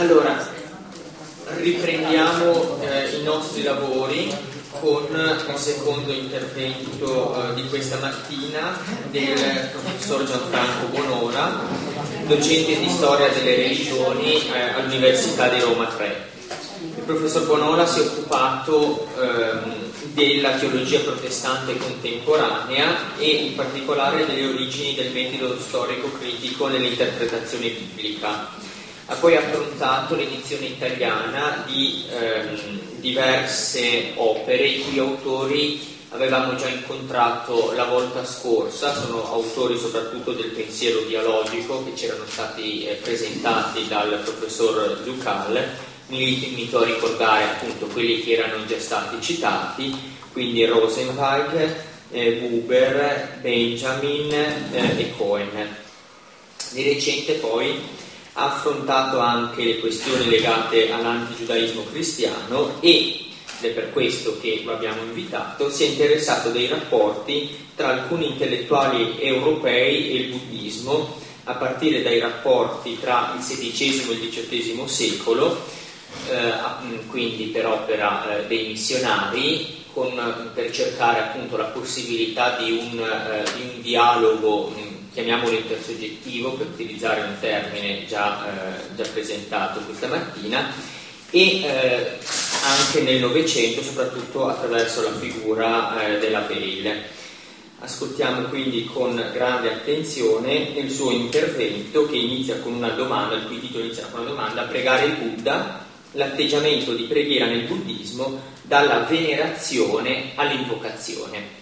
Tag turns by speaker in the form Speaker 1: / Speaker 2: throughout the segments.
Speaker 1: Allora, riprendiamo i nostri lavori con il secondo intervento di questa mattina del professor Gianfranco Bonora, docente di storia delle religioni all'Università di Roma 3. Il professor Bonora si è occupato della teologia protestante contemporanea e in particolare delle origini del metodo storico-critico nell'interpretazione biblica. Ha poi affrontato l'edizione italiana di diverse opere i cui autori avevamo già incontrato la volta scorsa. Sono autori soprattutto del pensiero dialogico che c'erano stati presentati dal professor Zucal. Mi limito a ricordare appunto quelli che erano già stati citati, quindi Rosenzweig, Buber, Benjamin e Cohen. Di recente poi ha affrontato anche le questioni legate all'antigiudaismo cristiano e, ed è per questo che lo abbiamo invitato, si è interessato dei rapporti tra alcuni intellettuali europei e il buddismo, a partire dai rapporti tra il XVI e il XVIII secolo, quindi per opera dei missionari, per cercare appunto la possibilità di un dialogo, chiamiamolo intersoggettivo per utilizzare un termine già presentato questa mattina, e anche nel Novecento, soprattutto attraverso la figura della Veil. Ascoltiamo quindi con grande attenzione il suo intervento, che inizia con una domanda, il cui titolo inizia con una domanda: pregare il Buddha, l'atteggiamento di preghiera nel buddismo dalla venerazione all'invocazione.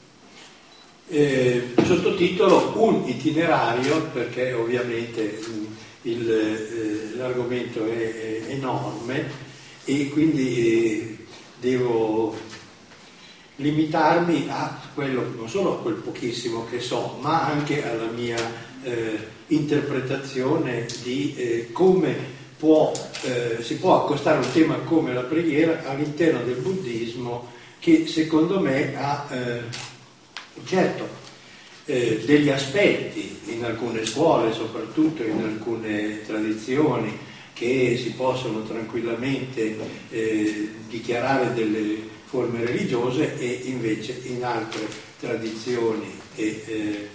Speaker 2: Sottotitolo: un itinerario, perché ovviamente l'argomento è enorme e quindi devo limitarmi a quello, non solo a quel pochissimo che so, ma anche alla mia interpretazione di come si può accostare un tema come la preghiera all'interno del buddismo, che secondo me ha certo degli aspetti in alcune scuole, soprattutto in alcune tradizioni, che si possono tranquillamente dichiarare delle forme religiose, e invece in altre tradizioni e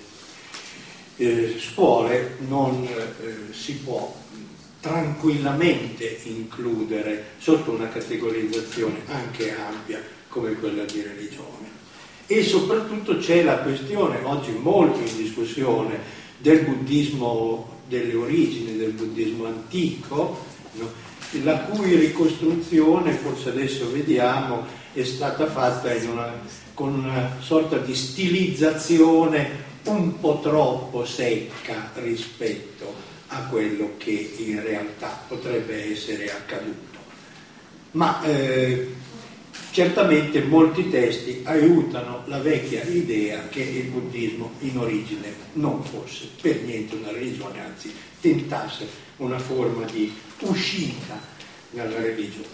Speaker 2: scuole non si può tranquillamente includere sotto una categorizzazione anche ampia come quella di religione. E soprattutto c'è la questione, oggi molto in discussione, del buddismo, delle origini del buddismo antico, no? La cui ricostruzione, forse adesso vediamo, è stata fatta con una sorta di stilizzazione un po' troppo secca rispetto a quello che in realtà potrebbe essere accaduto. Ma certamente molti testi aiutano la vecchia idea che il buddismo in origine non fosse per niente una religione, anzi tentasse una forma di uscita dalla religione.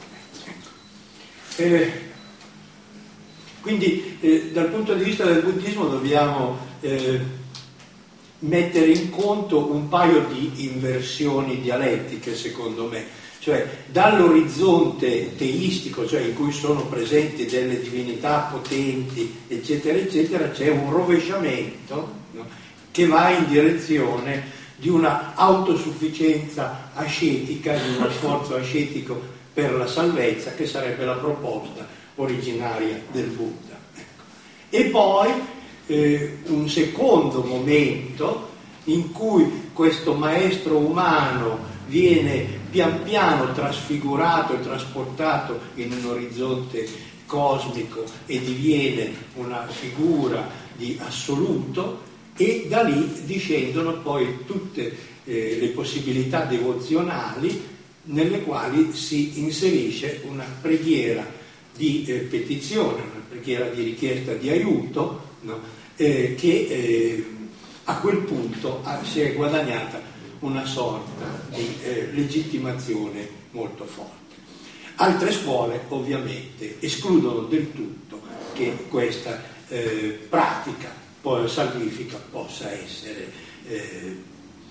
Speaker 2: Quindi dal punto di vista del buddismo dobbiamo mettere in conto un paio di inversioni dialettiche, secondo me. Cioè, dall'orizzonte teistico, cioè in cui sono presenti delle divinità potenti, eccetera, eccetera, c'è un rovesciamento, no? Che va in direzione di una autosufficienza ascetica, di uno sforzo ascetico per la salvezza, che sarebbe la proposta originaria del Buddha. Ecco. E poi un secondo momento in cui questo maestro umano viene pian piano trasfigurato e trasportato in un orizzonte cosmico e diviene una figura di assoluto, e da lì discendono poi tutte le possibilità devozionali nelle quali si inserisce una preghiera di petizione, una preghiera di richiesta di aiuto, no? Che a quel punto si è guadagnata una sorta di legittimazione molto forte. Altre scuole ovviamente escludono del tutto che questa pratica salvifica possa essere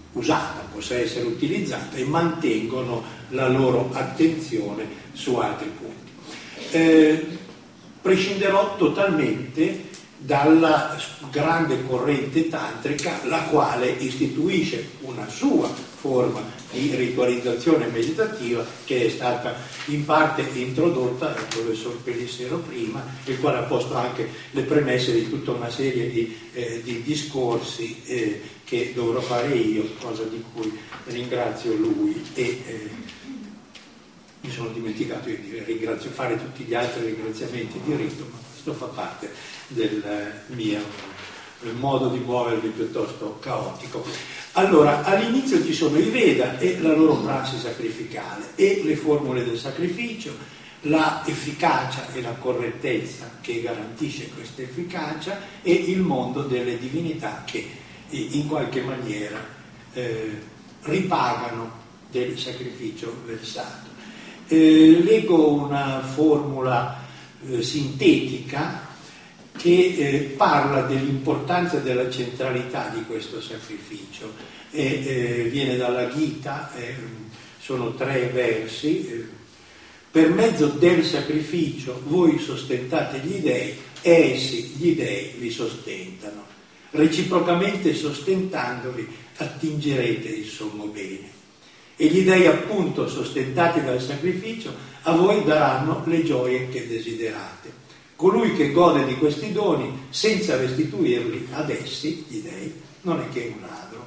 Speaker 2: usata, possa essere utilizzata, e mantengono la loro attenzione su altri punti. Prescinderò totalmente dalla grande corrente tantrica, la quale istituisce una sua forma di ritualizzazione meditativa che è stata in parte introdotta dal professor Pelissero prima, il quale ha posto anche le premesse di tutta una serie di discorsi che dovrò fare io, cosa di cui ringrazio lui e mi sono dimenticato di fare tutti gli altri ringraziamenti di rito, ma questo fa parte del mio modo di muovermi piuttosto caotico. Allora, all'inizio ci sono i Veda e la loro prassi sacrificale e le formule del sacrificio, la efficacia e la correttezza che garantisce questa efficacia e il mondo delle divinità che in qualche maniera ripagano del sacrificio versato. Leggo una formula sintetica che parla dell'importanza della centralità di questo sacrificio viene dalla Gita, sono 3 versi. Per mezzo del sacrificio voi sostentate gli dei e essi, gli dei, vi sostentano. Reciprocamente sostentandovi attingerete il sommo bene. E gli dei, appunto, sostentati dal sacrificio, a voi daranno le gioie che desiderate. Colui che gode di questi doni senza restituirli ad essi, gli dei, non è che un ladro.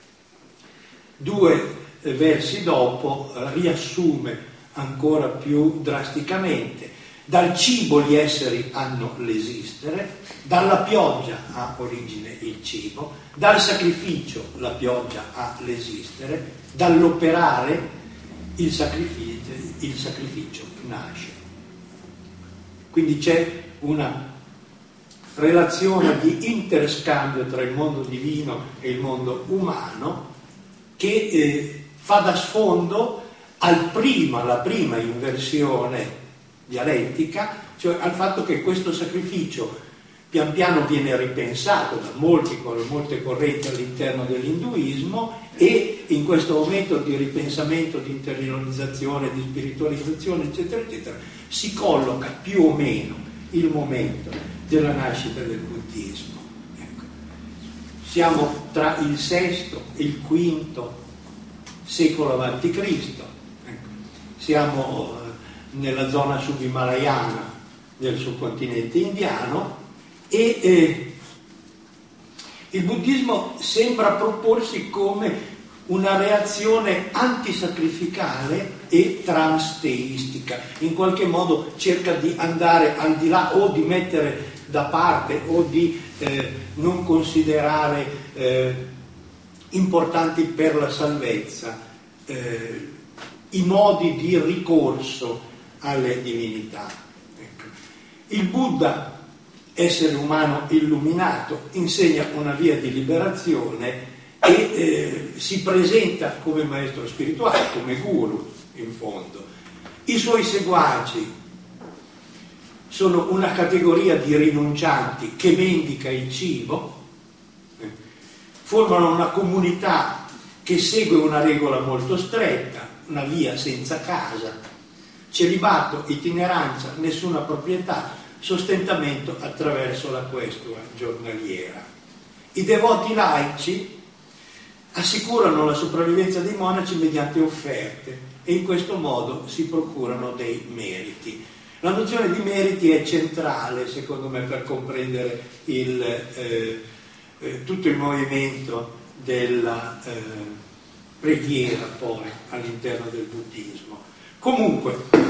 Speaker 2: 2 versi dopo riassume ancora più drasticamente: dal cibo gli esseri hanno l'esistere, dalla pioggia ha origine il cibo, dal sacrificio la pioggia ha l'esistere, dall'operare il sacrificio nasce. Quindi c'è una relazione di interscambio tra il mondo divino e il mondo umano che fa da sfondo alla prima inversione dialettica, cioè al fatto che questo sacrificio pian piano viene ripensato da molte correnti all'interno dell'induismo, e in questo momento di ripensamento, di interiorizzazione, di spiritualizzazione, eccetera, eccetera, si colloca più o meno il momento della nascita del buddismo. Ecco. Siamo tra il VI e il V secolo avanti Cristo. Ecco. Siamo nella zona subhimalayana del subcontinente indiano e il buddismo sembra proporsi come una reazione antisacrificale e transteistica. In qualche modo cerca di andare al di là, o di mettere da parte, o di non considerare importanti per la salvezza i modi di ricorso alle divinità. Ecco. Il Buddha, essere umano illuminato, insegna una via di liberazione e si presenta come maestro spirituale, come guru in fondo. I suoi seguaci sono una categoria di rinuncianti che mendica il cibo, formano una comunità che segue una regola molto stretta, una via senza casa, celibato, itineranza, nessuna proprietà, sostentamento attraverso la questua giornaliera. I devoti laici assicurano la sopravvivenza dei monaci mediante offerte e in questo modo si procurano dei meriti. La nozione di meriti è centrale, secondo me, per comprendere tutto il movimento della preghiera poi all'interno del buddismo. Comunque,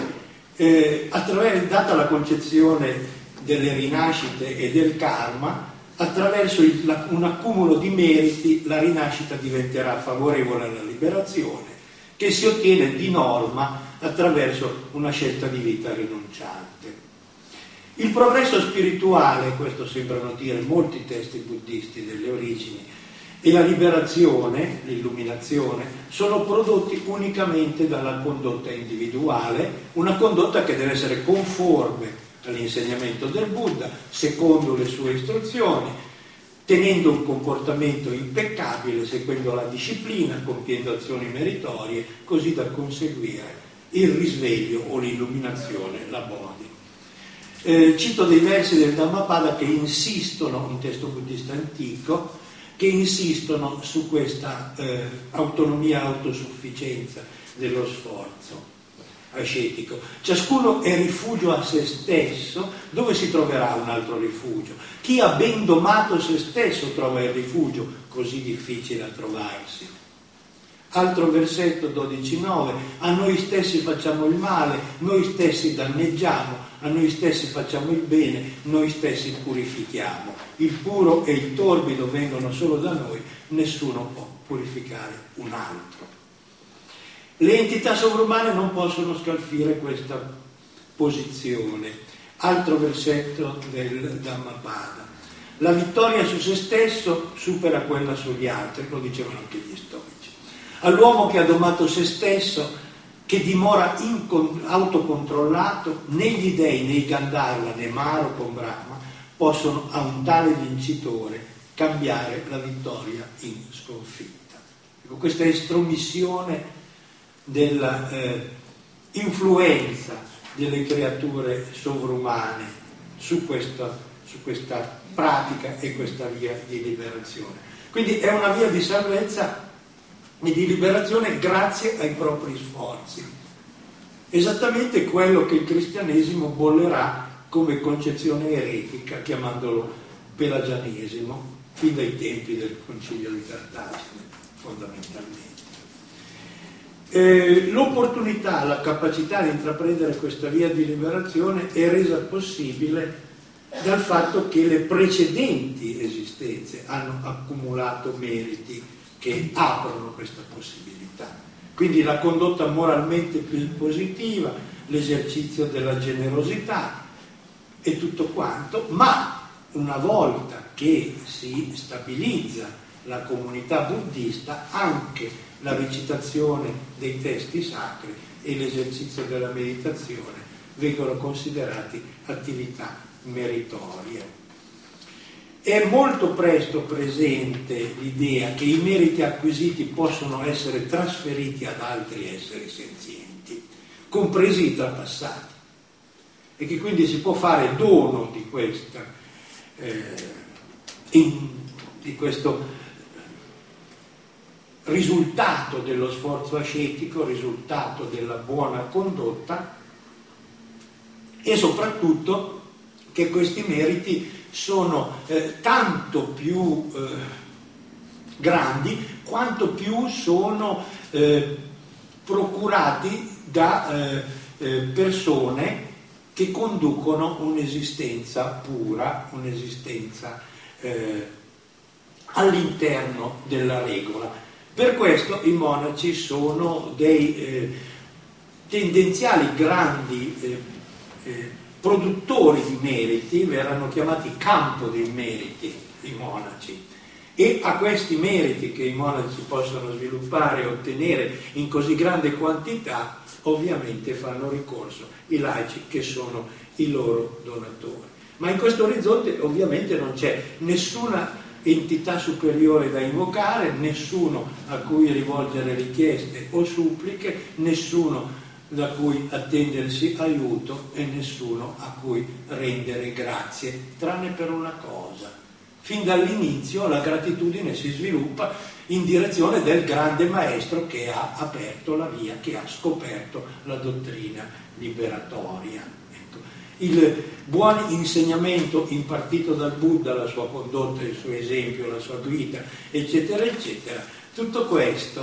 Speaker 2: data la concezione delle rinascite e del karma, attraverso un accumulo di meriti la rinascita diventerà favorevole alla liberazione, che si ottiene di norma attraverso una scelta di vita rinunciante. Il progresso spirituale, questo sembrano dire molti testi buddisti delle origini, e la liberazione, l'illuminazione, sono prodotti unicamente dalla condotta individuale, una condotta che deve essere conforme all'insegnamento del Buddha, secondo le sue istruzioni, tenendo un comportamento impeccabile, seguendo la disciplina, compiendo azioni meritorie, così da conseguire il risveglio o l'illuminazione, la bodhi. Cito dei versi del Dhammapada che insistono, un testo buddista antico, che insistono su questa autonomia, autosufficienza dello sforzo ascetico. Ciascuno è rifugio a se stesso. Dove si troverà un altro rifugio? Chi ha ben domato se stesso trova il rifugio così difficile a trovarsi. Altro versetto 12.9: a noi stessi facciamo il male, noi stessi danneggiamo, a noi stessi facciamo il bene, noi stessi purifichiamo. Il puro e il torbido vengono solo da noi, nessuno può purificare un altro. Le entità sovrumane non possono scalfire questa posizione. Altro versetto del Dhammapada: la vittoria su se stesso supera quella sugli altri, lo dicevano anche gli stoici. All'uomo che ha domato se stesso, che dimora autocontrollato, né gli dei, né i Gandharva, né Maro con Brahma possono a un tale vincitore cambiare la vittoria in sconfitta. Ecco, questa estromissione della influenza delle creature sovrumane su questa pratica e questa via di liberazione. Quindi è una via di salvezza e di liberazione grazie ai propri sforzi. Esattamente quello che il cristianesimo bollerà come concezione eretica, chiamandolo pelagianesimo, fin dai tempi del concilio di Cartagine, fondamentalmente. L'opportunità, la capacità di intraprendere questa via di liberazione è resa possibile dal fatto che le precedenti esistenze hanno accumulato meriti che aprono questa possibilità. Quindi la condotta moralmente più positiva, l'esercizio della generosità e tutto quanto, ma una volta che si stabilizza la comunità buddista, anche la recitazione dei testi sacri e l'esercizio della meditazione vengono considerati attività meritorie. È molto presto presente l'idea che i meriti acquisiti possono essere trasferiti ad altri esseri senzienti, compresi i trapassati, e che quindi si può fare dono di questo risultato dello sforzo ascetico, risultato della buona condotta, e soprattutto che questi meriti sono tanto più grandi quanto più sono procurati da persone che conducono un'esistenza pura, un'esistenza all'interno della regola. Per questo i monaci sono dei tendenziali grandi produttori di meriti, verranno chiamati campo dei meriti i monaci, e a questi meriti che i monaci possono sviluppare e ottenere in così grande quantità ovviamente fanno ricorso i laici che sono i loro donatori. Ma in questo orizzonte ovviamente non c'è nessuna entità superiore da invocare, nessuno a cui rivolgere richieste o suppliche, nessuno da cui attendersi aiuto e nessuno a cui rendere grazie, tranne per una cosa: fin dall'inizio la gratitudine si sviluppa in direzione del grande maestro che ha aperto la via, che ha scoperto la dottrina liberatoria. Il buon insegnamento impartito dal Buddha, la sua condotta, il suo esempio, la sua guida, eccetera, eccetera, tutto questo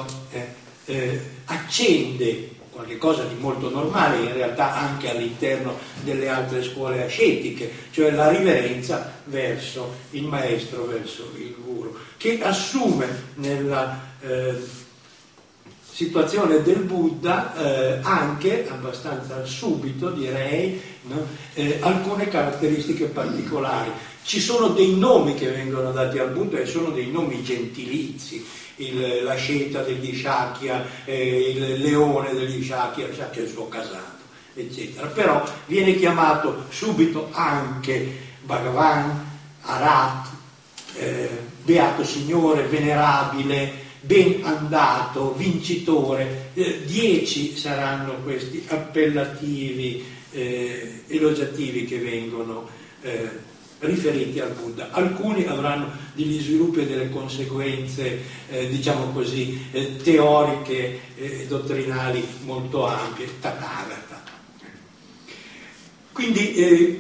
Speaker 2: accende qualche cosa di molto normale in realtà anche all'interno delle altre scuole ascetiche, cioè la riverenza verso il maestro, verso il guru, che assume nella situazione del Buddha anche abbastanza subito, direi, no? Alcune caratteristiche particolari. Ci sono dei nomi che vengono dati al Buddha e sono dei nomi gentilizi: l'asceta degli Shakya, il leone degli Shakya, Shakya è il suo casato, eccetera. Però viene chiamato subito anche Bhagavan, Arat, beato signore, venerabile, ben andato, vincitore. 10 saranno questi appellativi elogiativi che vengono riferiti al Buddha. Alcuni avranno degli sviluppi e delle conseguenze, diciamo così, teoriche e dottrinali molto ampie. Tathagata. Quindi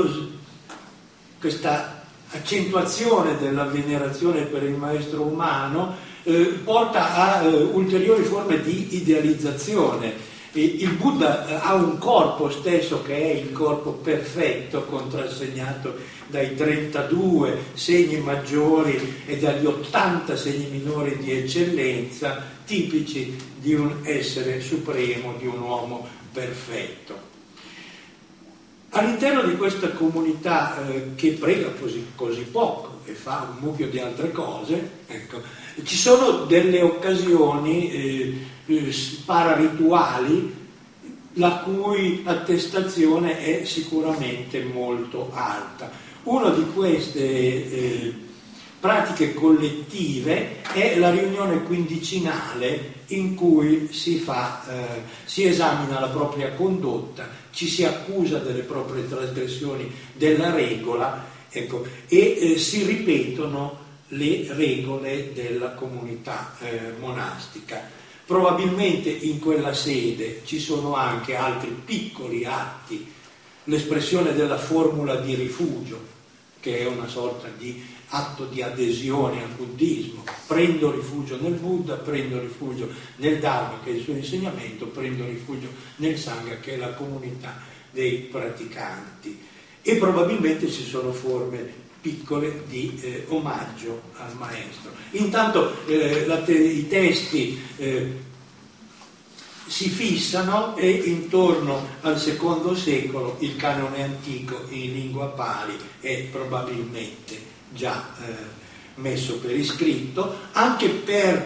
Speaker 2: questa accentuazione della venerazione per il maestro umano porta a ulteriori forme di idealizzazione. Il Buddha ha un corpo stesso che è il corpo perfetto, contrassegnato dai 32 segni maggiori e dagli 80 segni minori di eccellenza, tipici di un essere supremo, di un uomo perfetto. All'interno di questa comunità che prega così poco e fa un mucchio di altre cose, ecco, ci sono delle occasioni pararituali la cui attestazione è sicuramente molto alta. Una di queste pratiche collettive è la riunione quindicinale in cui si esamina la propria condotta, ci si accusa delle proprie trasgressioni della regola, ecco, e si ripetono le regole della comunità monastica. Probabilmente in quella sede ci sono anche altri piccoli atti, l'espressione della formula di rifugio, che è una sorta di atto di adesione al buddismo. Prendo rifugio nel Buddha, prendo rifugio nel Dharma, che è il suo insegnamento, prendo rifugio nel Sangha, che è la comunità dei praticanti. E probabilmente ci sono forme piccole di omaggio al maestro. Intanto i testi si fissano e intorno al II secolo il canone antico in lingua pali è probabilmente già messo per iscritto, anche per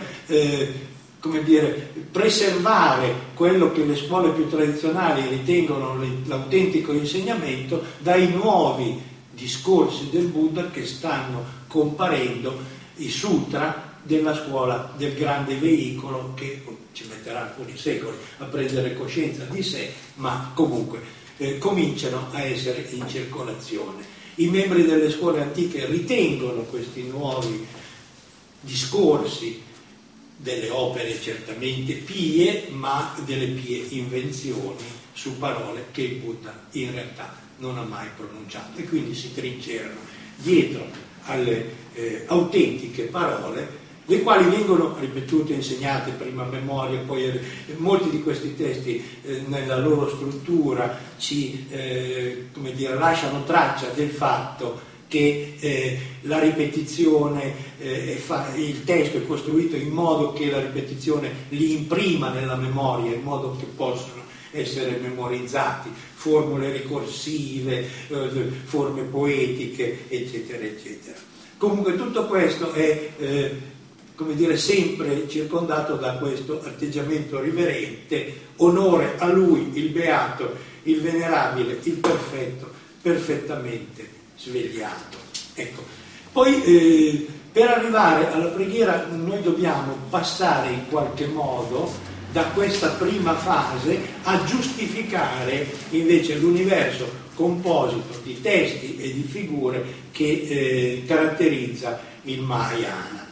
Speaker 2: preservare quello che le scuole più tradizionali ritengono l'autentico insegnamento dai nuovi discorsi del Buddha che stanno comparendo, i sutra della scuola del grande veicolo, che ci metterà alcuni secoli a prendere coscienza di sé, ma comunque cominciano a essere in circolazione. I membri delle scuole antiche ritengono questi nuovi discorsi delle opere certamente pie, ma delle pie invenzioni su parole che il Buddha in realtà non ha mai pronunciato, e quindi si trincerano dietro alle autentiche parole, le quali vengono ripetute, insegnate prima a memoria, poi molti di questi testi nella loro struttura ci lasciano traccia del fatto che la ripetizione, il testo è costruito in modo che la ripetizione li imprima nella memoria, in modo che possono essere memorizzati, formule ricorsive, forme poetiche, eccetera, eccetera. Comunque tutto questo è sempre circondato da questo atteggiamento riverente, onore a lui, il beato, il venerabile, il perfetto, perfettamente svegliato. Ecco. Poi per arrivare alla preghiera noi dobbiamo passare in qualche modo da questa prima fase a giustificare invece l'universo composito di testi e di figure che caratterizza il Mahayana.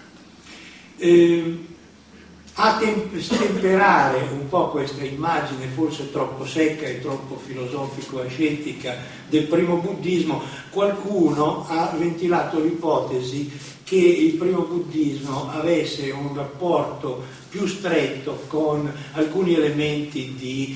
Speaker 2: A stemperare un po' questa immagine forse troppo secca e troppo filosofico-ascetica del primo buddismo, qualcuno ha ventilato l'ipotesi che il primo buddismo avesse un rapporto più stretto con alcuni elementi di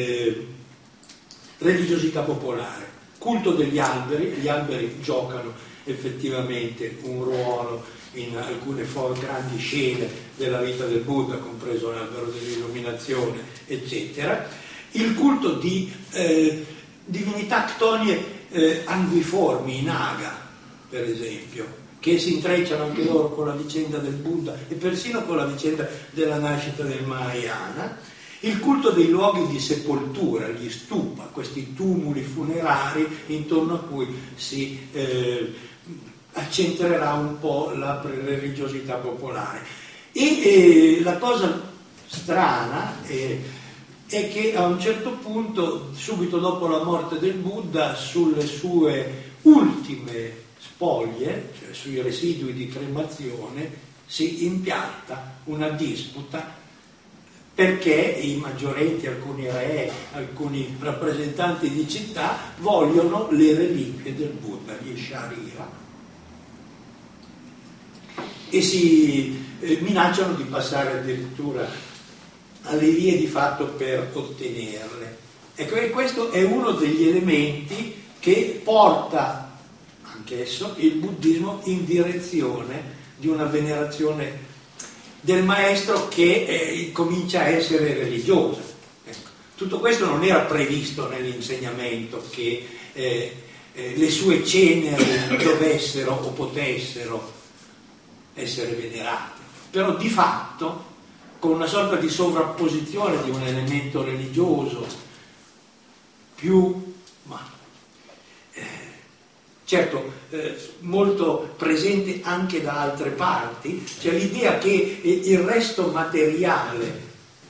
Speaker 2: religiosità popolare. Culto degli alberi, gli alberi giocano effettivamente un ruolo in alcune grandi scene della vita del Buddha, compreso l'albero dell'illuminazione, eccetera. Il culto di divinità ctonie anguiformi, i naga, per esempio, che si intrecciano anche loro con la vicenda del Buddha e persino con la vicenda della nascita del Mahayana. Il culto dei luoghi di sepoltura, gli stupa, questi tumuli funerari intorno a cui si accentrerà un po' la religiosità popolare. E la cosa strana è che a un certo punto, subito dopo la morte del Buddha, sulle sue ultime spoglie, cioè sui residui di cremazione, si impianta una disputa perché i maggiorenti, alcuni re, alcuni rappresentanti di città vogliono le reliquie del Buddha, gli Sharira, e si minacciano di passare addirittura alle vie di fatto per ottenerle. Ecco, e questo è uno degli elementi che porta anch'esso il buddismo in direzione di una venerazione del maestro che comincia a essere religiosa. Ecco. Tutto questo non era previsto nell'insegnamento, che le sue ceneri dovessero o potessero essere venerate, però di fatto, con una sorta di sovrapposizione di un elemento religioso più, certo, molto presente anche da altre parti, cioè l'idea che il resto materiale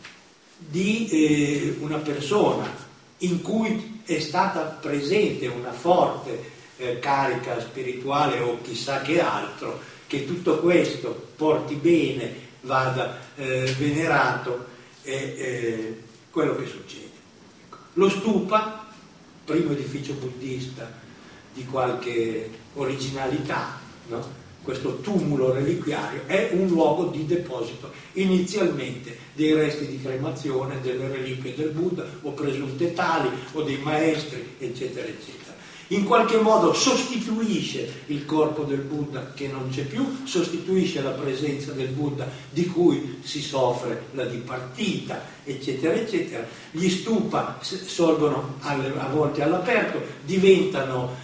Speaker 2: di una persona in cui è stata presente una forte carica spirituale o chissà che altro, che tutto questo porti bene, vada venerato, è quello che succede. Ecco. Lo stupa, primo edificio buddista di qualche originalità, no? Questo tumulo reliquiario è un luogo di deposito inizialmente dei resti di cremazione, delle reliquie del Buddha o presunte tali o dei maestri, eccetera eccetera. In qualche modo sostituisce il corpo del Buddha che non c'è più, sostituisce la presenza del Buddha di cui si soffre la dipartita, eccetera eccetera. Gli stupa sorgono a volte all'aperto, diventano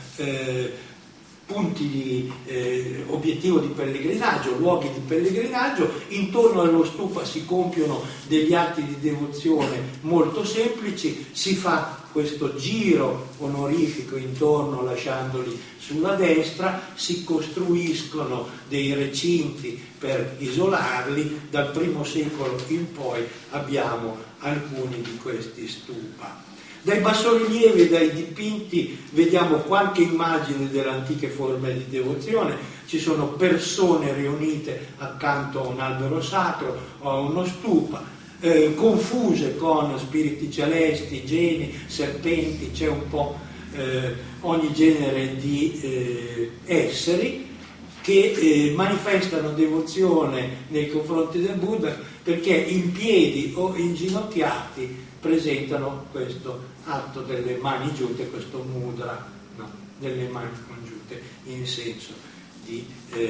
Speaker 2: punti di obiettivo di pellegrinaggio, luoghi di pellegrinaggio. Intorno allo stupa si compiono degli atti di devozione molto semplici, si fa questo giro onorifico intorno lasciandoli sulla destra, si costruiscono dei recinti per isolarli. Dal primo secolo in poi abbiamo alcuni di questi stupa. Dai bassorilievi e dai dipinti vediamo qualche immagine delle antiche forme di devozione. Ci sono persone riunite accanto a un albero sacro o a uno stupa, confuse con spiriti celesti, geni, serpenti, c'è un po' ogni genere di esseri che manifestano devozione nei confronti del Buddha, perché in piedi o inginocchiati presentano questo atto delle mani giunte, questo mudra, no? Delle mani congiunte in senso di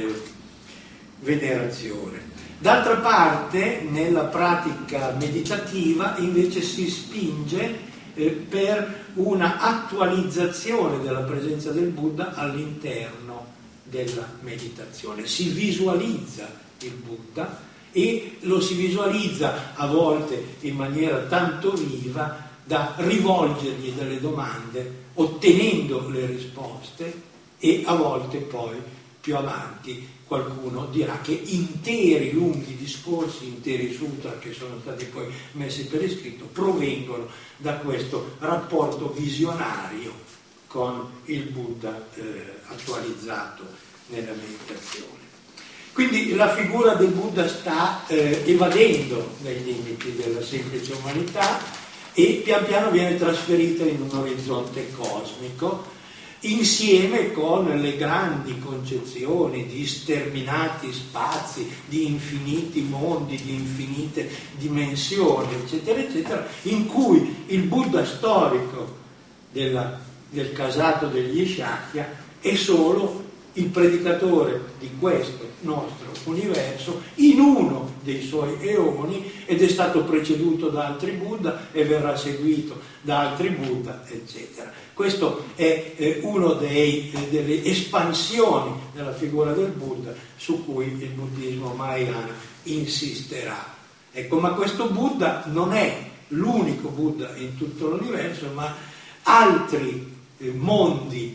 Speaker 2: venerazione. D'altra parte, nella pratica meditativa invece si spinge per una attualizzazione della presenza del Buddha all'interno della meditazione. Si visualizza il Buddha e lo si visualizza a volte in maniera tanto viva da rivolgergli delle domande ottenendo le risposte, e a volte poi più avanti qualcuno dirà che interi lunghi discorsi, interi sutra che sono stati poi messi per iscritto provengono da questo rapporto visionario con il Buddha attualizzato nella meditazione. Quindi la figura del Buddha sta evadendo dai limiti della semplice umanità e pian piano viene trasferita in un orizzonte cosmico, insieme con le grandi concezioni di sterminati spazi, di infiniti mondi, di infinite dimensioni, eccetera, eccetera, in cui il Buddha storico del casato degli Shakya è solo il predicatore di questo nostro universo in uno dei suoi eoni, ed è stato preceduto da altri Buddha e verrà seguito da altri Buddha, eccetera. Questo è uno delle espansioni della figura del Buddha su cui il buddismo mahayana insisterà. Ecco, ma questo Buddha non è l'unico Buddha in tutto l'universo, ma altri mondi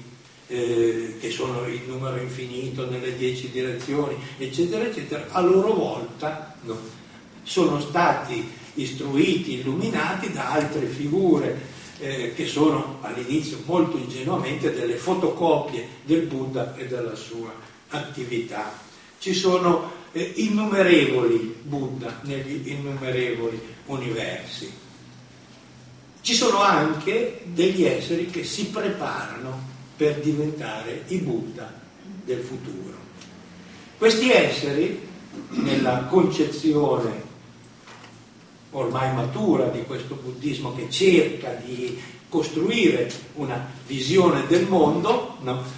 Speaker 2: che sono in numero infinito nelle 10 direzioni, eccetera, eccetera, a loro volta sono stati istruiti, illuminati da altre figure che sono all'inizio molto ingenuamente delle fotocopie del Buddha e della sua attività. Ci sono innumerevoli Buddha negli innumerevoli universi. Ci sono anche degli esseri che si preparano per diventare i Buddha del futuro. Questi esseri, nella concezione ormai matura di questo buddismo che cerca di costruire una visione del mondo,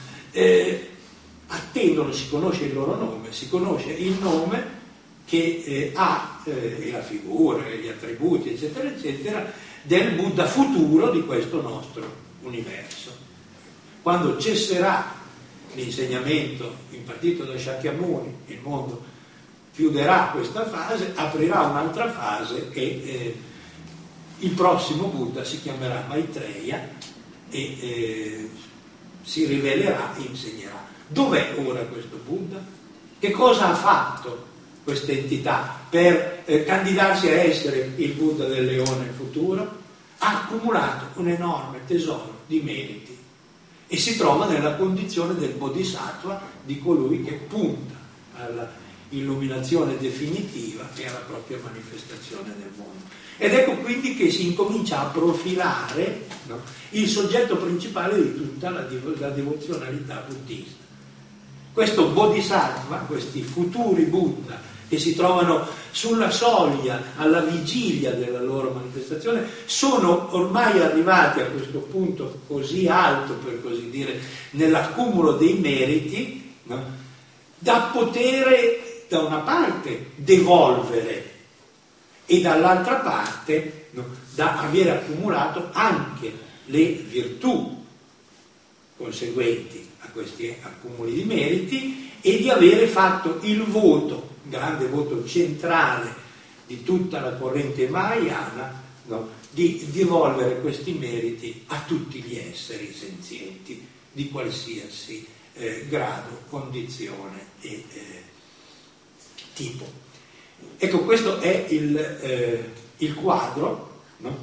Speaker 2: attendono, si conosce il loro nome, si conosce il nome che ha e la figura, e gli attributi, eccetera, eccetera, del Buddha futuro di questo nostro universo. Quando cesserà l'insegnamento impartito da Shakyamuni, il mondo chiuderà questa fase, aprirà un'altra fase e il prossimo Buddha si chiamerà Maitreya e si rivelerà e insegnerà. Dov'è ora questo Buddha? Che cosa ha fatto questa entità per candidarsi a essere il Buddha del leone futuro? Ha accumulato un enorme tesoro di meriti e si trova nella condizione del Bodhisattva, di colui che punta alla illuminazione definitiva e alla propria manifestazione nel mondo. Ed ecco quindi che si incomincia a profilare il soggetto principale di tutta la devozionalità buddista. Questo Bodhisattva, questi futuri Buddha che si trovano sulla soglia, alla vigilia della loro manifestazione, sono ormai arrivati a questo punto così alto, per così dire, nell'accumulo dei meriti, da poter da una parte devolvere e dall'altra parte da aver accumulato anche le virtù conseguenti a questi accumuli di meriti e di avere fatto il voto, grande voto centrale di tutta la corrente mahayana, di devolvere questi meriti a tutti gli esseri senzienti di qualsiasi grado, condizione e tipo. Ecco, questo è il quadro,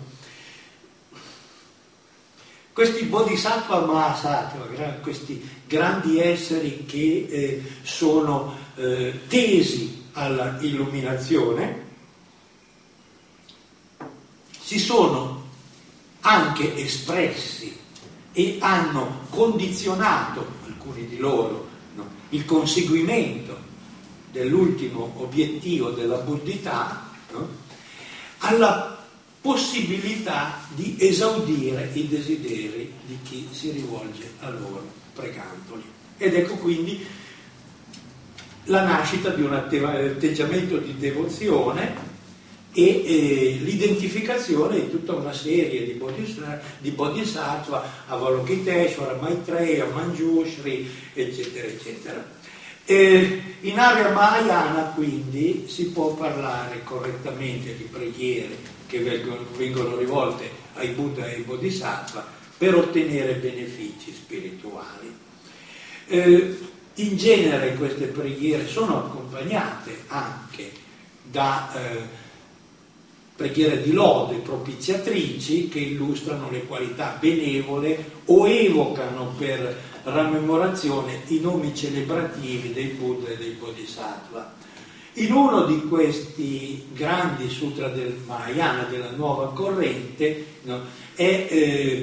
Speaker 2: Questi Bodhisattva Mahasattva, questi grandi esseri che sono tesi alla illuminazione, si sono anche espressi e hanno condizionato, alcuni di loro, il conseguimento dell'ultimo obiettivo della buddhità, alla possibilità di esaudire i desideri di chi si rivolge a loro pregandoli. Ed ecco quindi la nascita di un atteggiamento di devozione e l'identificazione di tutta una serie di bodhisattva, Avalokiteshvara, Maitreya, Manjushri, eccetera, eccetera. In area mahayana quindi si può parlare correttamente di preghiere che vengono rivolte ai Buddha e ai Bodhisattva per ottenere benefici spirituali. In genere queste preghiere sono accompagnate anche da preghiere di lode propiziatrici che illustrano le qualità benevole o evocano per rammemorazione i nomi celebrativi dei Buddha e dei Bodhisattva. In uno di questi grandi sutra del Mahayana, della nuova corrente, è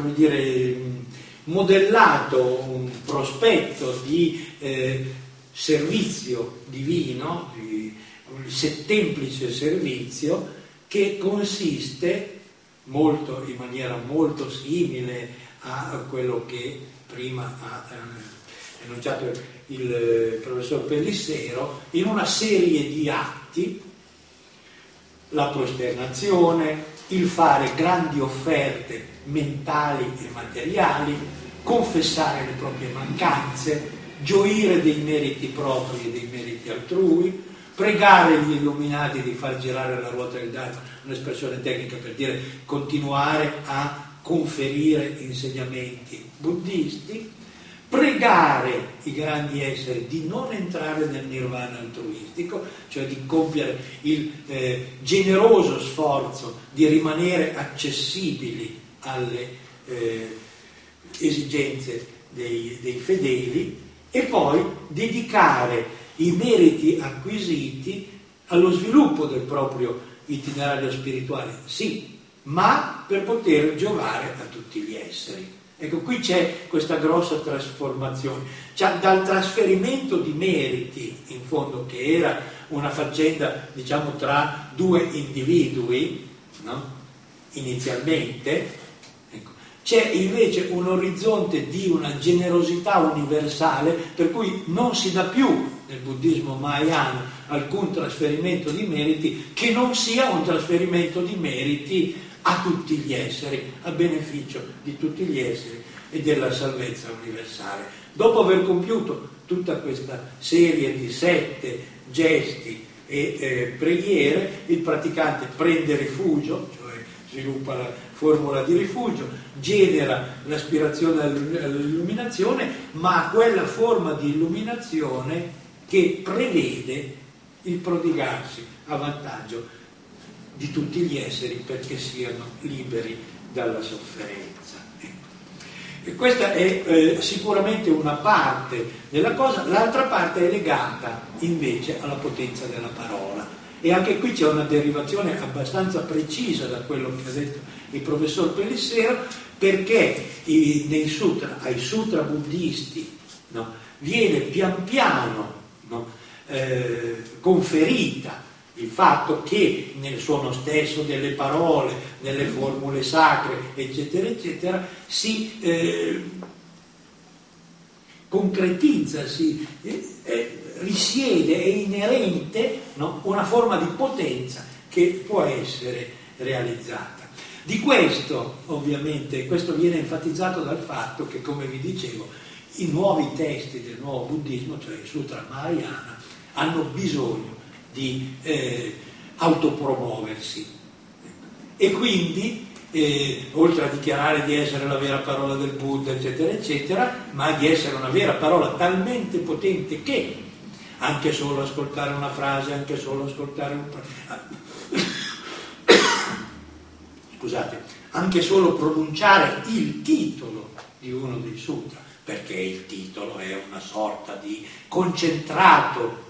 Speaker 2: modellato un prospetto di servizio divino, di un semplice servizio che consiste in maniera molto simile a quello che prima ha enunciato il professor Pellissero, in una serie di atti: la prosternazione, il fare grandi offerte mentali e materiali, confessare le proprie mancanze, gioire dei meriti propri e dei meriti altrui, pregare gli illuminati di far girare la ruota del Dharma, un'espressione tecnica per dire continuare a conferire insegnamenti buddisti, pregare i grandi esseri di non entrare nel nirvana altruistico, cioè di compiere il generoso sforzo di rimanere accessibili alle esigenze dei fedeli, e poi dedicare i meriti acquisiti allo sviluppo del proprio itinerario spirituale, sì, ma per poter giovare a tutti gli esseri. Ecco, qui c'è questa grossa trasformazione, cioè, dal trasferimento di meriti, in fondo, che era una faccenda, diciamo, tra due individui, no? Inizialmente, ecco, c'è invece un orizzonte di una generosità universale, per cui non si dà più nel buddismo mahayana alcun trasferimento di meriti che non sia un trasferimento di meriti a tutti gli esseri, a beneficio di tutti gli esseri e della salvezza universale. Dopo aver compiuto tutta questa serie di 7 gesti e preghiere, il praticante prende rifugio, cioè sviluppa la formula di rifugio, genera l'aspirazione all'illuminazione, ma quella forma di illuminazione che prevede il prodigarsi a vantaggio di tutti gli esseri perché siano liberi dalla sofferenza. E questa è sicuramente una parte della cosa. L'altra parte è legata invece alla potenza della parola, e anche qui c'è una derivazione abbastanza precisa da quello che ha detto il professor Pelissero, perché nei sutra, ai sutra buddisti, no, viene pian piano, no, conferita il fatto che nel suono stesso delle parole, nelle formule sacre, eccetera, eccetera, si concretizza, risiede, è inerente, no, una forma di potenza che può essere realizzata. Di questo, ovviamente, questo viene enfatizzato dal fatto che, come vi dicevo, i nuovi testi del nuovo buddismo, cioè il Sutra Mahayana, hanno bisogno di autopromuoversi, e quindi oltre a dichiarare di essere la vera parola del Buddha, eccetera, eccetera, ma di essere una vera parola talmente potente che anche solo ascoltare una frase, anche solo ascoltare anche solo pronunciare il titolo di uno dei sutra, perché il titolo è una sorta di concentrato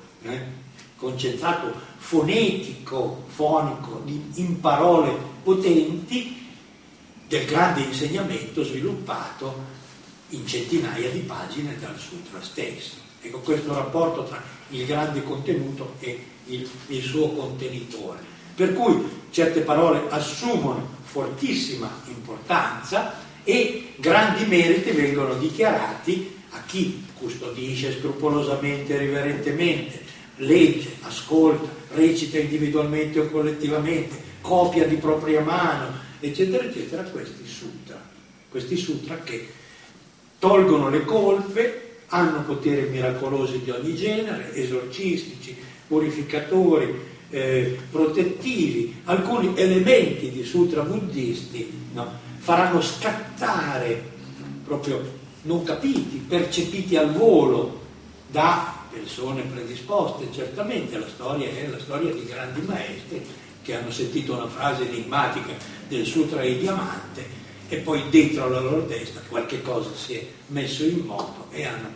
Speaker 2: fonetico, fonico, in parole potenti del grande insegnamento sviluppato in centinaia di pagine dal sutra stesso. Ecco, questo rapporto tra il grande contenuto e il suo contenitore. Per cui certe parole assumono fortissima importanza e grandi meriti vengono dichiarati a chi custodisce scrupolosamente e riverentemente, legge, ascolta, recita individualmente o collettivamente, copia di propria mano, eccetera, eccetera, questi sutra che tolgono le colpe, hanno poteri miracolosi di ogni genere, esorcistici, purificatori, protettivi. Alcuni elementi di sutra buddisti, no, faranno scattare, proprio non capiti, percepiti al volo da persone predisposte. Certamente la storia è la storia di grandi maestri che hanno sentito una frase enigmatica del Sutra di Diamante e poi dentro la loro testa qualche cosa si è messo in moto e hanno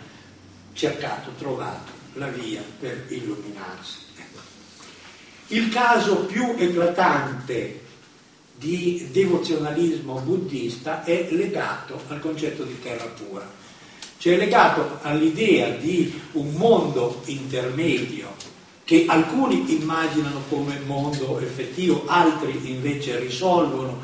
Speaker 2: trovato la via per illuminarsi. Il caso più eclatante di devozionalismo buddista è legato al concetto di terra pura, cioè legato all'idea di un mondo intermedio che alcuni immaginano come mondo effettivo, altri invece risolvono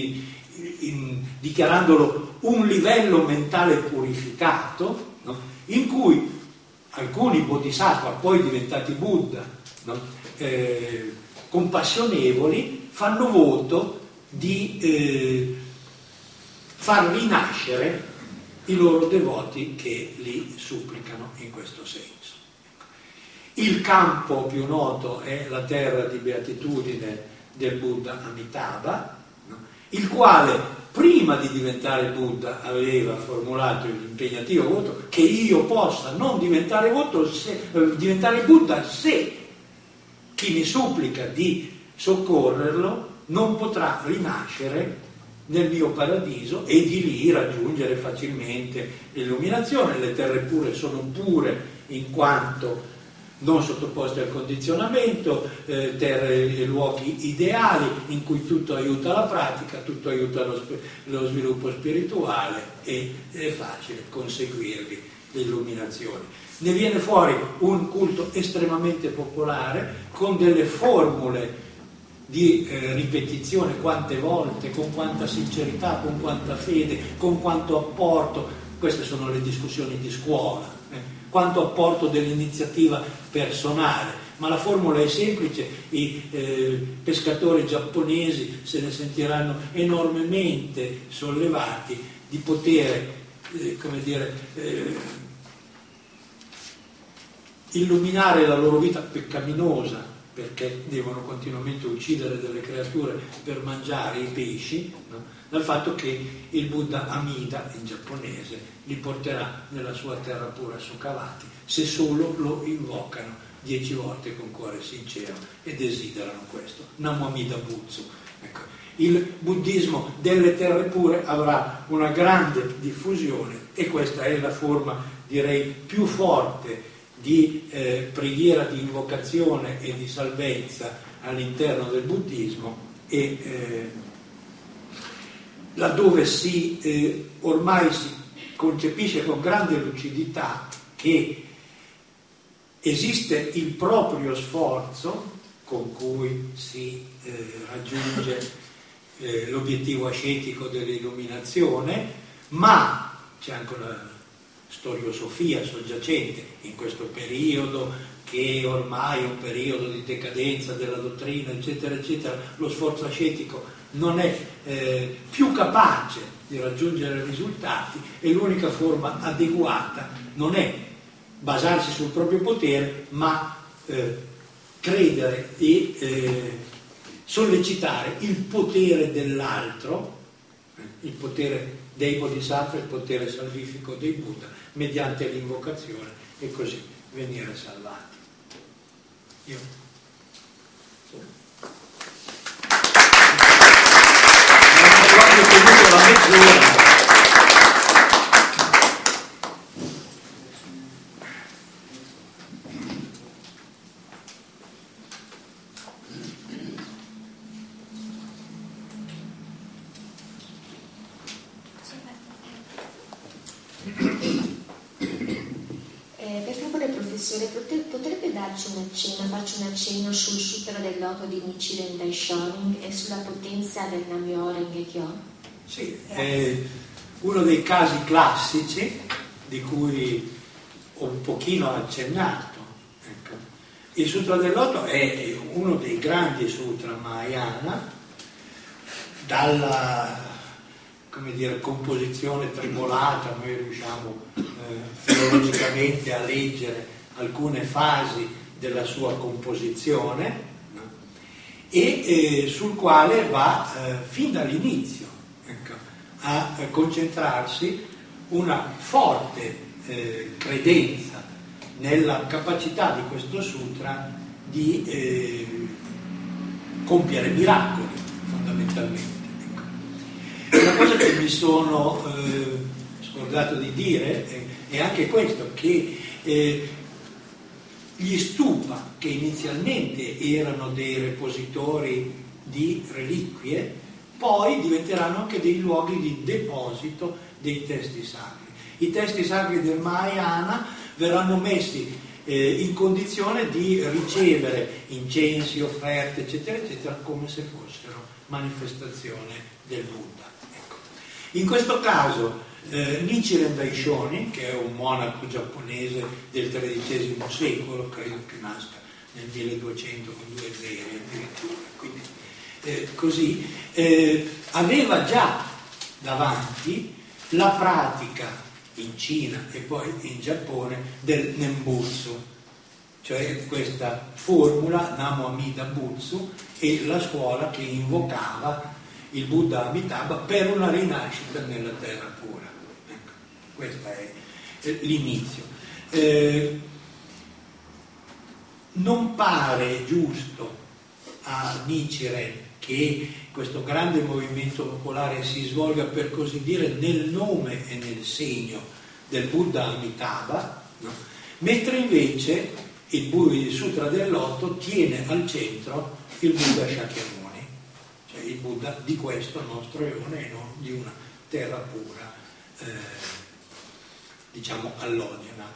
Speaker 2: dichiarandolo un livello mentale purificato, no? In cui alcuni bodhisattva, poi diventati Buddha, no? Compassionevoli, fanno voto di far rinascere i loro devoti che li supplicano in questo senso. Il campo più noto è la terra di beatitudine del Buddha Amitabha, no? Il quale prima di diventare Buddha aveva formulato l'impegnativo voto che io possa non diventare diventare Buddha se chi mi supplica di soccorrerlo non potrà rinascere nel mio paradiso e di lì raggiungere facilmente l'illuminazione. Le terre pure sono pure in quanto non sottoposte al condizionamento, terre e luoghi ideali in cui tutto aiuta la pratica, tutto aiuta lo sviluppo spirituale e è facile conseguirvi l'illuminazione. Ne viene fuori un culto estremamente popolare con delle formule di ripetizione quante volte, con quanta sincerità, con quanta fede, con quanto apporto. Queste sono le discussioni di scuola, quanto apporto dell'iniziativa personale, ma la formula è semplice. I pescatori giapponesi se ne sentiranno enormemente sollevati di poter illuminare la loro vita peccaminosa, perché devono continuamente uccidere delle creature per mangiare i pesci, no? Dal fatto che il Buddha Amida, in giapponese, li porterà nella sua terra pura soccavati, se solo lo invocano 10 volte con cuore sincero e desiderano questo. Namo Amida Butsu. Ecco, il buddismo delle terre pure avrà una grande diffusione e questa è la forma, direi, più forte di preghiera, di invocazione e di salvezza all'interno del buddismo e laddove ormai si concepisce con grande lucidità che esiste il proprio sforzo con cui si raggiunge l'obiettivo ascetico dell'illuminazione, ma c'è anche una storiosofia soggiacente in questo periodo che ormai è un periodo di decadenza della dottrina, eccetera, eccetera. Lo sforzo ascetico non è più capace di raggiungere risultati e l'unica forma adeguata non è basarsi sul proprio potere, ma credere e sollecitare il potere dell'altro, il potere dei Bodhisattva, il potere salvifico dei Buddha, mediante l'invocazione e così venire salvati. Io non ho tenuto la mezz'ora.
Speaker 3: Potrebbe darci farci un accenno sul Sutra del Loto di Nichiren Daishonin e sulla potenza del Nam-myoho Renge Kyo?
Speaker 2: Sì, è uno dei casi classici di cui ho un pochino accennato. Ecco. Il Sutra del Loto è uno dei grandi sutra Mahayana, dalla composizione tribolata noi riusciamo filologicamente a leggere alcune fasi della sua composizione, no? E sul quale va fin dall'inizio, ecco, a concentrarsi una forte credenza nella capacità di questo sutra di compiere miracoli, fondamentalmente. Ecco. Una cosa che mi sono scordato di dire è anche questo, che gli stupa, che inizialmente erano dei repositori di reliquie, poi diventeranno anche dei luoghi di deposito dei testi sacri. I testi sacri del Mahayana verranno messi in condizione di ricevere incensi, offerte, eccetera, eccetera, come se fossero manifestazione del Buddha. Ecco. In questo caso Nichiren Daishonin, che è un monaco giapponese del XIII secolo, credo che nasca nel 1200 con 2 zeri addirittura, quindi aveva già davanti la pratica in Cina e poi in Giappone del Nembutsu, cioè questa formula Namo Amida Butsu, e la scuola che invocava il Buddha Amitabha per una rinascita nella terra pura. Ecco, questo è l'inizio. Non pare giusto a Nichiren che questo grande movimento popolare si svolga, per così dire, nel nome e nel segno del Buddha Amitabha, no? Mentre invece il Sutra del Loto tiene al centro il Buddha Shakyamuni, cioè il Buddha di questo nostro eone e non di una terra pura, diciamo allogena.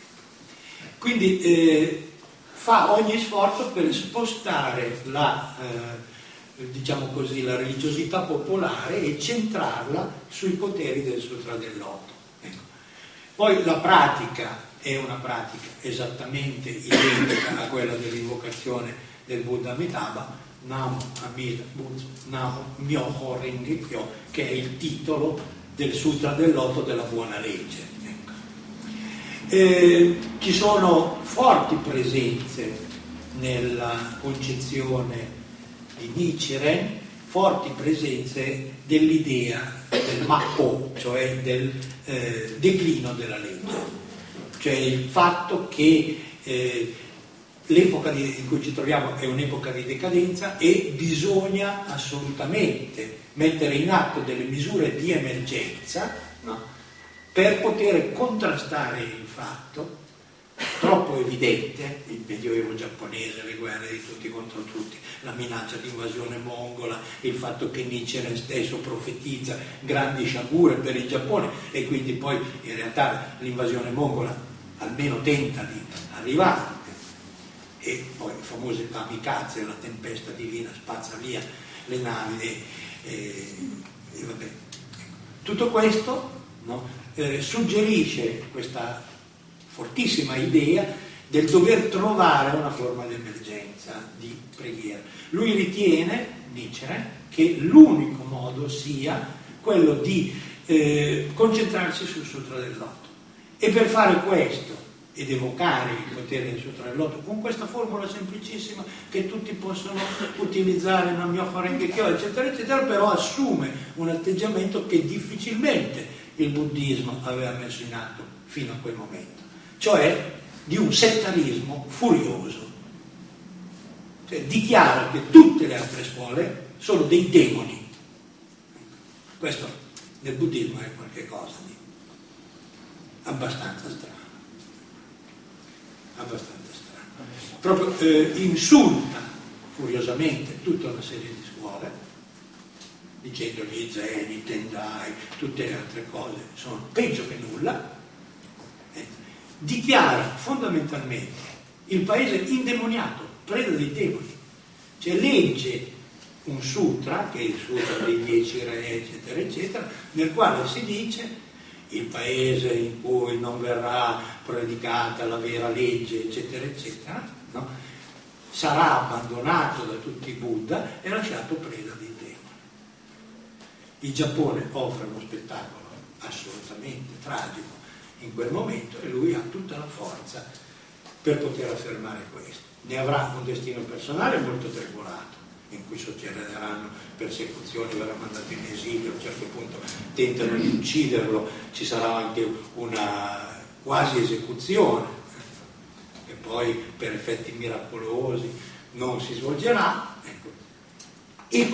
Speaker 2: Quindi fa ogni sforzo per spostare diciamo così, la religiosità popolare e centrarla sui poteri del Sutra del Loto. Ecco. Poi la pratica è una pratica esattamente identica a quella dell'invocazione del Buddha Amitabha, Namo Amida Butsu Namo Myoho Renge Kyo, che è il titolo del Sutra del Loto della buona legge. Ecco. Ci sono forti presenze nella concezione di Nichiren, forti presenze dell'idea del Mappo, cioè del declino della legge, cioè il fatto che l'epoca in cui ci troviamo è un'epoca di decadenza e bisogna assolutamente mettere in atto delle misure di emergenza, no? Per poter contrastare il fatto troppo evidente, il medioevo giapponese, le guerre di tutti contro tutti, la minaccia di invasione mongola, il fatto che Nichiren stesso profetizza grandi sciagure per il Giappone e quindi poi in realtà l'invasione mongola almeno tenta di arrivare, e poi i famosi kamikaze, la tempesta divina spazza via le navi e vabbè. Tutto questo, no, suggerisce questa fortissima idea del dover trovare una forma di emergenza, di preghiera. Lui ritiene, Nichiren, che l'unico modo sia quello di concentrarsi sul Sutra del Loto, e per fare questo ed evocare il potere del Sutra del Loto con questa formula semplicissima che tutti possono utilizzare, Nam-myoho Renge Kyo, eccetera eccetera, però assume un atteggiamento che difficilmente il buddismo aveva messo in atto fino a quel momento, cioè di un settarismo furioso. Cioè, dichiara che tutte le altre scuole sono dei demoni. Questo nel buddismo è qualcosa di abbastanza strano. Proprio insulta furiosamente tutta una serie di scuole, dicendo gli zen, i tendai, tutte le altre cose sono peggio che nulla. Dichiara fondamentalmente il paese indemoniato, preda dei demoni, cioè legge un sutra, che è il sutra dei 10 re, eccetera eccetera, nel quale si dice il paese in cui non verrà predicata la vera legge, eccetera eccetera, no? Sarà abbandonato da tutti i Buddha e lasciato preda dei demoni. Il Giappone offre uno spettacolo assolutamente tragico in quel momento e lui ha tutta la forza per poter affermare questo. Ne avrà un destino personale molto tribolato, in cui succederanno persecuzioni, verrà mandato in esilio, a un certo punto tentano di ucciderlo, ci sarà anche una quasi esecuzione, che poi per effetti miracolosi non si svolgerà, ecco. E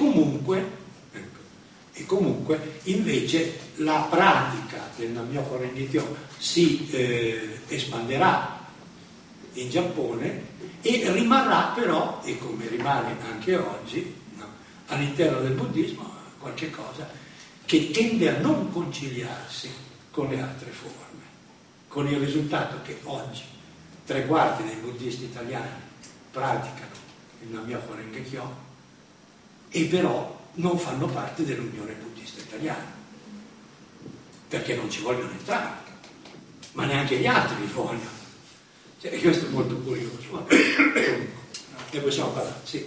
Speaker 2: comunque invece la pratica del Nam-myoho Renge Kyo si espanderà in Giappone e rimarrà però, e come rimane anche oggi, no, all'interno del buddismo qualche cosa che tende a non conciliarsi con le altre forme, con il risultato che oggi 3/4 dei buddisti italiani praticano il Nam-myoho Renge Kyo e però non fanno parte dell'Unione Buddista Italiana, perché non ci vogliono entrare, ma neanche gli altri li vogliono. Cioè, questo è molto curioso. Ne possiamo parlare? Sì.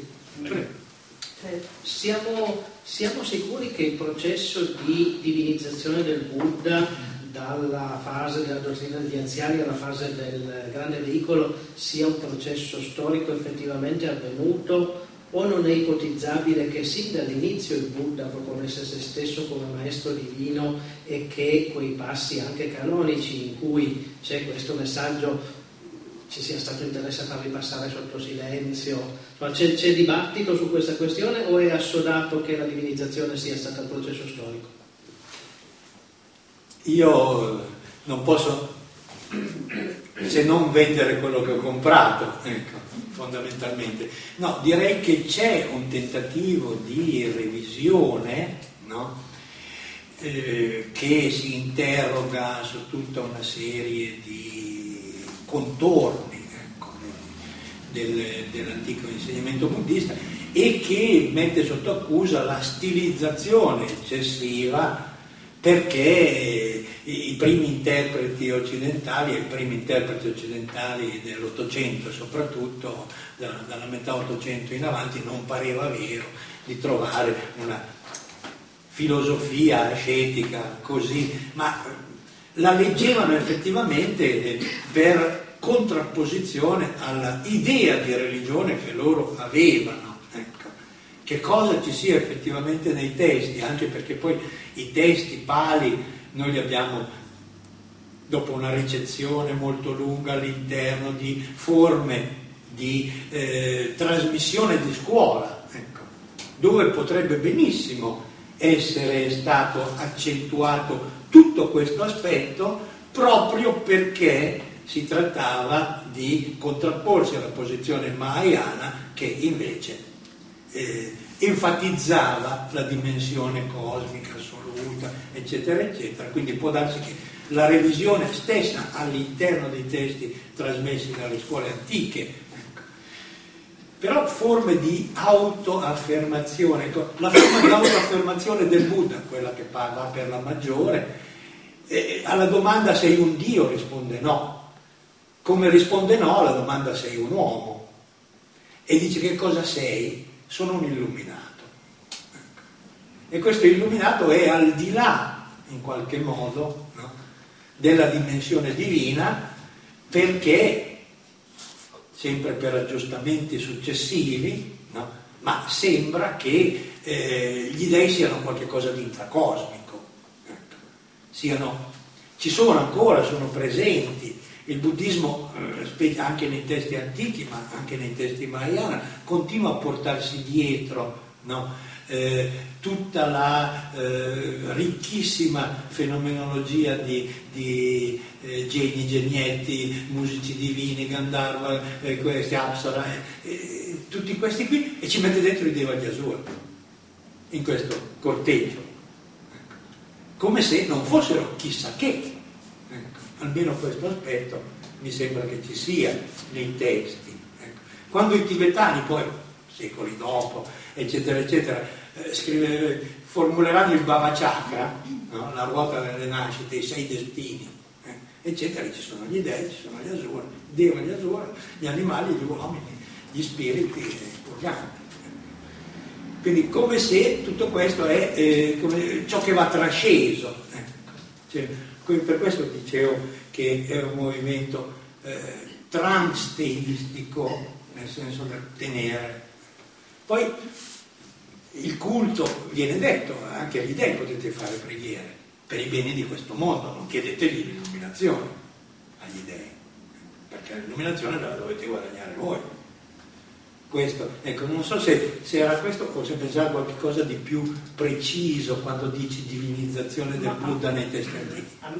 Speaker 4: Siamo sicuri che il processo di divinizzazione del Buddha, dalla fase della dottrina degli anziani alla fase del grande veicolo, sia un processo storico effettivamente avvenuto, o non è ipotizzabile che sin dall'inizio il Buddha proponesse se stesso come maestro divino e che quei passi anche canonici in cui c'è questo messaggio ci sia stato interesse a farli passare sotto silenzio? C'è dibattito su questa questione o è assodato che la divinizzazione sia stata un processo storico?
Speaker 2: Io non posso se non vendere quello che ho comprato, ecco, fondamentalmente. No, direi che c'è un tentativo di revisione, no? Che si interroga su tutta una serie di contorni, ecco, dell'antico insegnamento buddista, e che mette sotto accusa la stilizzazione eccessiva, perché i primi interpreti occidentali e i primi interpreti occidentali dell'Ottocento, soprattutto dalla metà Ottocento in avanti, non pareva vero di trovare una filosofia ascetica così, ma la leggevano effettivamente per contrapposizione alla idea di religione che loro avevano. Ecco. Che cosa ci sia effettivamente nei testi, anche perché poi i testi pali noi li abbiamo dopo una ricezione molto lunga all'interno di forme di trasmissione di scuola, ecco, dove potrebbe benissimo essere stato accentuato tutto questo aspetto, proprio perché si trattava di contrapporsi alla posizione mahayana, che invece enfatizzava la dimensione cosmica assoluta, eccetera, eccetera. Quindi può darsi che la revisione stessa all'interno dei testi trasmessi dalle scuole antiche, ecco. Però forme di autoaffermazione, ecco, la forma di autoaffermazione del Buddha, quella che va per la maggiore, alla domanda sei un Dio risponde no. Come risponde no alla domanda sei un uomo, e dice che cosa sei? Sono un illuminato. Ecco. E questo illuminato è al di là, in qualche modo, no, della dimensione divina, perché, sempre per aggiustamenti successivi, no, ma sembra che gli dei siano qualcosa di intracosmico. Ecco. Ci sono ancora, sono presenti. Il buddismo, anche nei testi antichi, ma anche nei testi mahayana, continua a portarsi dietro, no? Tutta la ricchissima fenomenologia di geni, genietti, musici divini, Gandharva, questi Apsara, tutti questi qui, e ci mette dentro i Devajasura in questo corteggio, ecco. Come se non fossero chissà che. Almeno questo aspetto mi sembra che ci sia nei testi. Ecco. Quando i tibetani poi, secoli dopo, eccetera, eccetera, formuleranno il Bhava Chakra, no? La ruota delle nascite, i 6 destini, eccetera, ci sono gli dei, ci sono gli asura, Deva, gli asura, gli animali, gli uomini, gli spiriti, gli organi. Quindi come se tutto questo è come ciò che va trasceso. Ecco. Cioè, per questo dicevo che è un movimento transteistico, nel senso del tenere. Poi il culto viene detto, anche agli dei potete fare preghiere per i beni di questo mondo, non chiedetegli l'illuminazione agli dei, perché l'illuminazione la dovete guadagnare voi. Questo, ecco, non so se era questo o se pensare a qualcosa di più preciso quando dici divinizzazione del Buddha nei testi antichi.
Speaker 4: A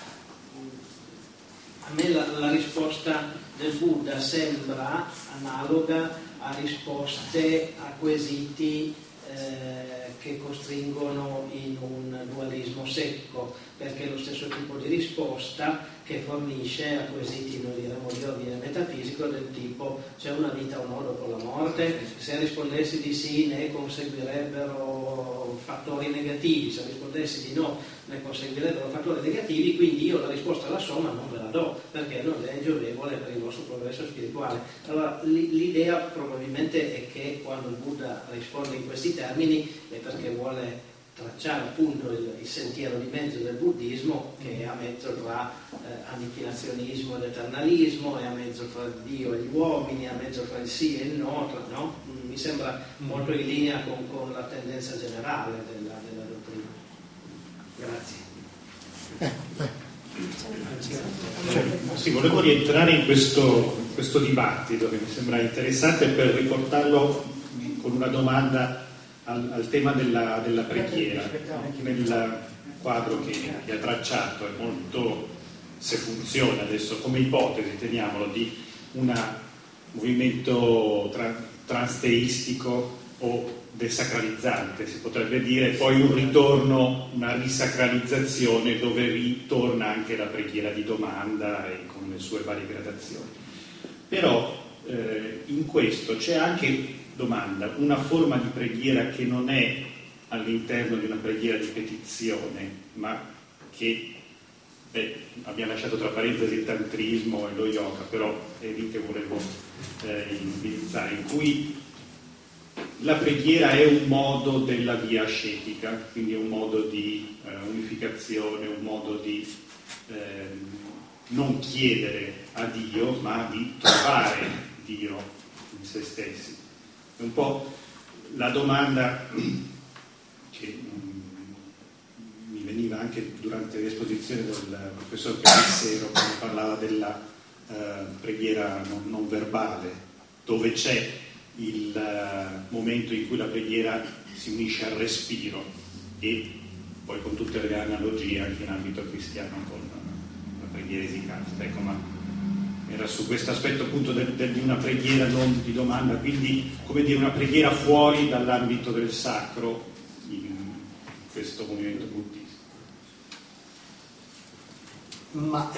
Speaker 4: me la risposta del Buddha sembra analoga a risposte a quesiti che costringono in un dualismo secco, perché è lo stesso tipo di risposta che fornisce a quesiti, noi diremmo di ordine metafisico, del tipo c'è una vita o no dopo la morte? Se rispondessi di sì ne conseguirebbero fattori negativi, se rispondessi di no ne conseguirebbero fattori negativi, quindi io la risposta alla somma non ve la do, perché non è giovevole per il vostro progresso spirituale. Allora l'idea probabilmente è che quando il Buddha risponde in questi termini è perché vuole tracciare appunto il sentiero di mezzo del buddismo, che è a mezzo tra annichilazionismo ed eternalismo, è a mezzo tra Dio e gli uomini, è a mezzo tra il sì e il no, no? Mi sembra molto in linea con la tendenza generale della dottrina. Grazie.
Speaker 5: Sì, volevo rientrare in questo dibattito che mi sembra interessante, per riportarlo con una domanda al tema della preghiera. Nel quadro che ha tracciato è molto, se funziona adesso come ipotesi, teniamolo, di un movimento transteistico o desacralizzante, si potrebbe dire, poi un ritorno, una risacralizzazione dove ritorna anche la preghiera di domanda e con le sue varie gradazioni. Però in questo c'è anche, domanda, una forma di preghiera che non è all'interno di una preghiera di petizione, ma che abbiamo lasciato tra parentesi il tantrismo e lo yoga, però è lì che volevo indirizzare, in cui la preghiera è un modo della via ascetica, quindi è un modo di unificazione, un modo di non chiedere a Dio, ma di trovare Dio in se stessi. È un po' la domanda che mi veniva anche durante l'esposizione del professor Pelissero, quando parlava della preghiera non verbale, dove c'è il momento in cui la preghiera si unisce al respiro, e poi con tutte le analogie anche in ambito cristiano con la preghiera esicasta. Ecco, ma era su questo aspetto appunto di una preghiera non di domanda, quindi come dire una preghiera fuori dall'ambito del sacro in questo movimento buddista.
Speaker 2: Ma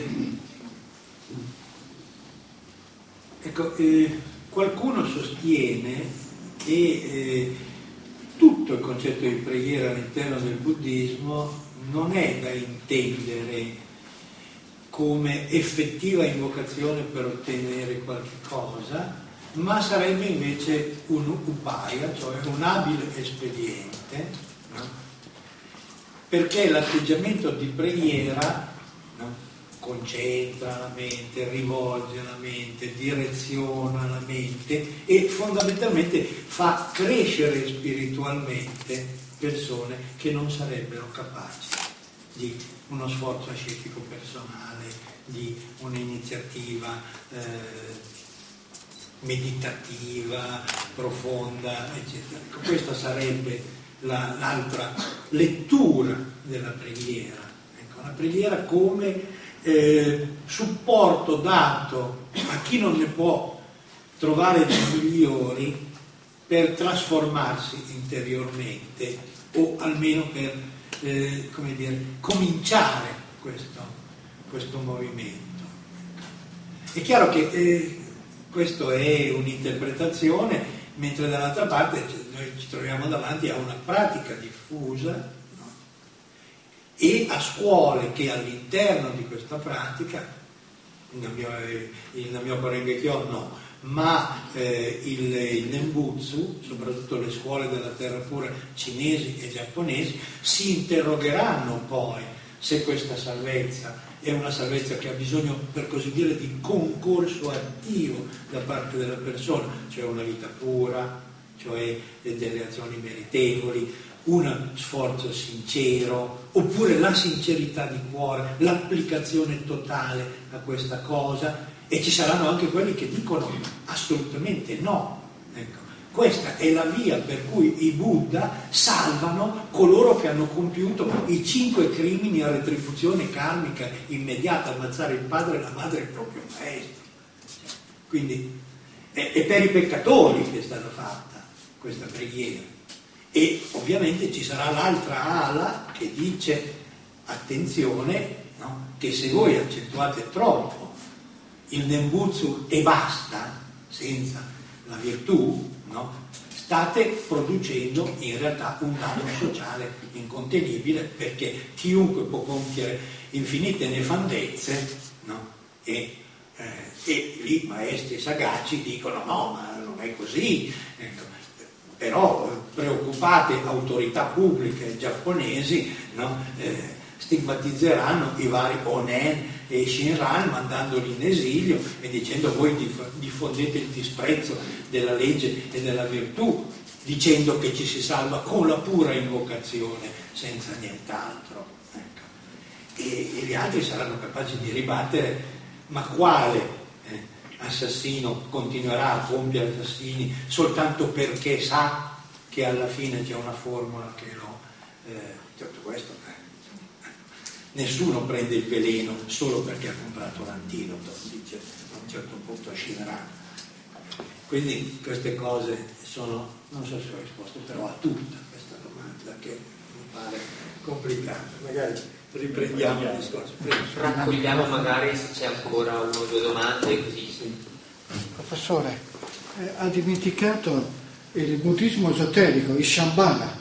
Speaker 2: qualcuno sostiene che tutto il concetto di preghiera all'interno del buddismo non è da intendere come effettiva invocazione per ottenere qualche cosa, ma sarebbe invece un upaya, cioè un abile espediente, no? Perché l'atteggiamento di preghiera, no, concentra la mente, rivolge la mente, direziona la mente e fondamentalmente fa crescere spiritualmente persone che non sarebbero capaci di uno sforzo ascetico personale, di un'iniziativa meditativa, profonda, eccetera. Questa sarebbe l'altra lettura della preghiera. Ecco, la preghiera come supporto dato a chi non ne può trovare di migliori per trasformarsi interiormente, o almeno per cominciare questo movimento. È chiaro che questo è un'interpretazione, mentre dall'altra parte noi ci troviamo davanti a una pratica diffusa, no? E a scuole che all'interno di questa pratica, il Namyoho Renge Kyo no, ma il Nembutsu, soprattutto le scuole della terra pura cinesi e giapponesi, si interrogheranno poi se questa salvezza è una salvezza che ha bisogno, per così dire, di concorso attivo da parte della persona, cioè una vita pura, cioè delle azioni meritevoli, un sforzo sincero, oppure la sincerità di cuore, l'applicazione totale a questa cosa. E ci saranno anche quelli che dicono assolutamente no. Ecco, questa è la via per cui i Buddha salvano coloro che hanno compiuto i 5 crimini a retribuzione karmica immediata: ammazzare il padre, la madre e il proprio maestro. Quindi è per i peccatori che è stata fatta questa preghiera. E ovviamente ci sarà l'altra ala che dice attenzione, no? Che se voi accentuate troppo il Nembutsu e basta, senza la virtù, no? State producendo in realtà un danno sociale incontenibile, perché chiunque può compiere infinite nefandezze, no? E i maestri sagaci dicono no, ma non è così. Ecco, però preoccupate autorità pubbliche giapponesi, no? Stigmatizzeranno i vari Onen e Shinran mandandoli in esilio e dicendo voi diffondete il disprezzo della legge e della virtù, dicendo che ci si salva con la pura invocazione senza nient'altro, ecco. E gli altri saranno capaci di ribattere: ma quale assassino continuerà a compiere assassini soltanto perché sa che alla fine c'è una formula che lo certo questo nessuno prende il veleno solo perché ha comprato l'antidoto, dice a un certo punto Shinran. Quindi queste cose sono, non so se ho risposto però a tutta questa domanda che mi pare complicata, magari riprendiamo il discorso.
Speaker 1: Raccogliamo magari se c'è ancora una o due domande, così.
Speaker 6: Professore, ha dimenticato il buddismo esoterico, il Shambhala.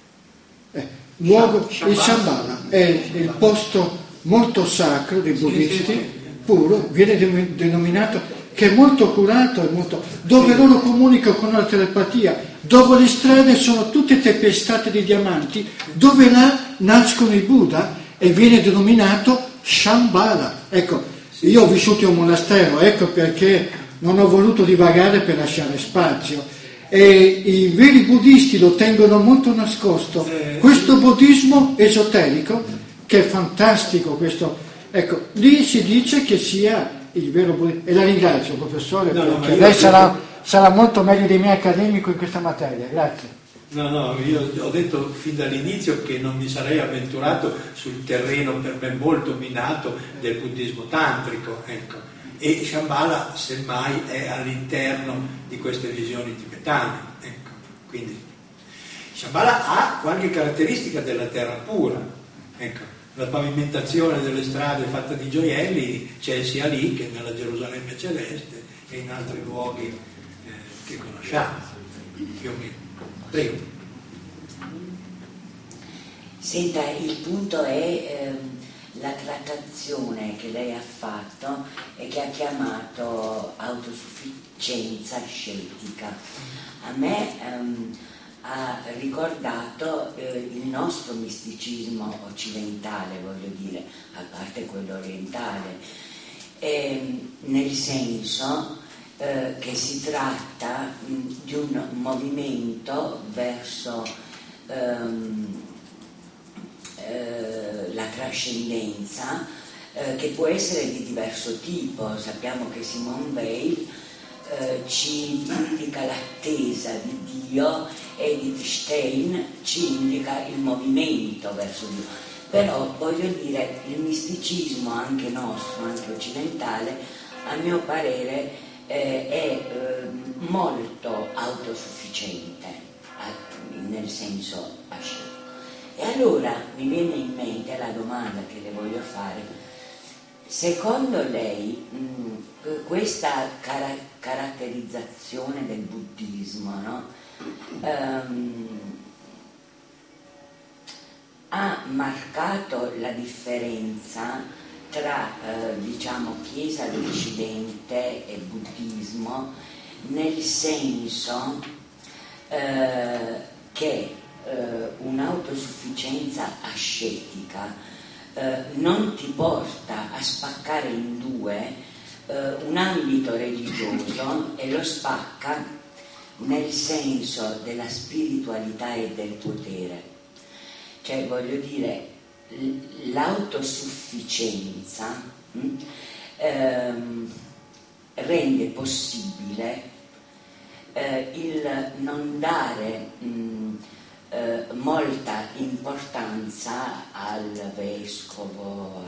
Speaker 6: Il Shambhala è il posto molto sacro dei buddisti, puro, viene denominato, che è molto curato, dove loro comunicano con la telepatia, dove le strade sono tutte tempestate di diamanti, dove là nascono i Buddha e viene denominato Shambhala. Ecco, io ho vissuto in un monastero, ecco perché non ho voluto divagare per lasciare spazio. E i veri buddisti lo tengono molto nascosto, questo buddismo esoterico, che è fantastico questo. Ecco, lì si dice che sia il vero buddismo. E la ringrazio, professore, perché lei sarà molto meglio di me accademico in questa materia. Grazie.
Speaker 2: No, io ho detto fin dall'inizio che non mi sarei avventurato sul terreno per me molto minato del buddismo tantrico, ecco. E Shambhala semmai è all'interno di queste visioni tibetane, ecco. Quindi Shambhala ha qualche caratteristica della terra pura, ecco. La pavimentazione delle strade fatta di gioielli c'è sia lì che nella Gerusalemme celeste e in altri luoghi che conosciamo più o meno. Prego.
Speaker 7: Senta, il punto è la trattazione che lei ha fatto e che ha chiamato autosufficienza sceltica. A me ha ricordato il nostro misticismo occidentale, voglio dire, a parte quello orientale, nel senso che si tratta di un movimento verso la trascendenza, che può essere di diverso tipo. Sappiamo che Simone Weil ci indica l'attesa di Dio, Edith Stein ci indica il movimento verso Dio. Però voglio dire, il misticismo anche nostro, anche occidentale, a mio parere è molto autosufficiente, nel senso ascetico. E allora mi viene in mente la domanda che le voglio fare: secondo lei questa caratterizzazione del buddismo, no? Ha marcato la differenza tra diciamo Chiesa d'Occidente e buddismo, nel senso che un'autosufficienza ascetica non ti porta a spaccare in due un ambito religioso e lo spacca nel senso della spiritualità e del potere. Cioè, voglio dire, l'autosufficienza rende possibile il non dare molta importanza al vescovo,